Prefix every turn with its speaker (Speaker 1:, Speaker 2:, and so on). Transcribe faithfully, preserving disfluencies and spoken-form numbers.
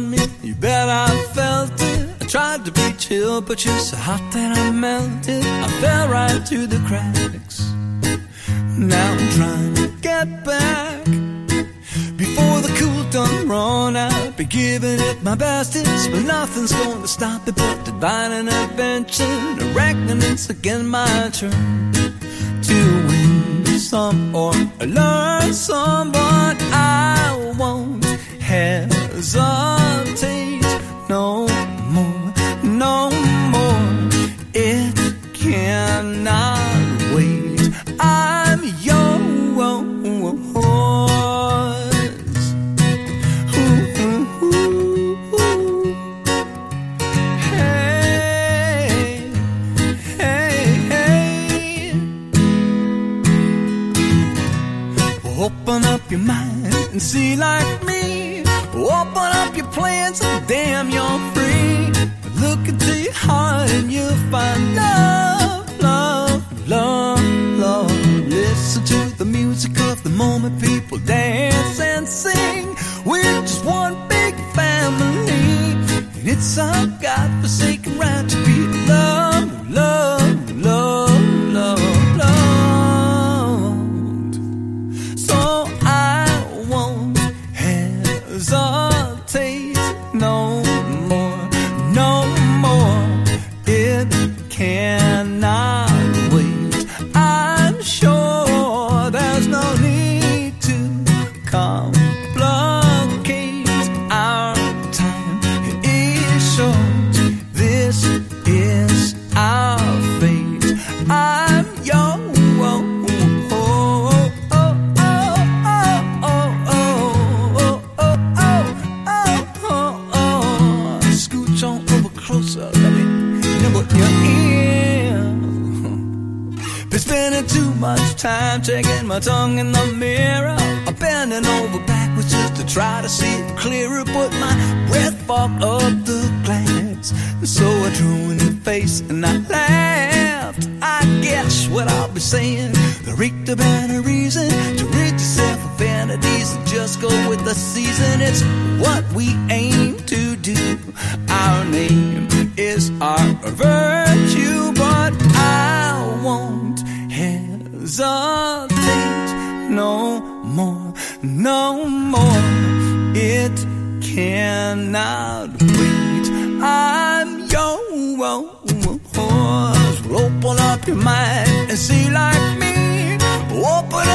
Speaker 1: on me, you bet I felt it. I tried to be chill, but you're so hot that I melted. I fell right through the cracks. Now I'm trying to get back before the cool done run out. Be giving it my bestest, but nothing's gonna stop it but divine intervention. I reckon it's again my turn to win some or learn some, but I won't hesitate no more, no more. It cannot wait. I'm yours. Ooh, ooh, ooh. Hey, hey, hey. Open up your mind and see like me. Open up your plans and damn, you're free. Look into your heart and you'll find love, love, love, love. Listen to the music of the moment, people dance and sing. We're just one big family, and it's our God-forsaken right to be loved, loved, loved, loved, loved. So I won't hesitate no more, no more. It cannot wait. I'm sure there's no need to complicate our time. It is short. This is our fate. I'm yours. Scooch on over closer, let me nibble your ear. Been spending too much time checking my tongue in the mirror. I'm bending over backwards just to try to see it clearer, but my breath fogged up the glass. So I drew in your face and I laughed. I guess what I'll be saying, there ain't a better reason to rid yourself of vanities and just go with the season. It's what we aim to do. Our name is our virtue, but I won't hesitate no more, no more. It cannot wait. I'm yours. Open up your mind and see like me. Open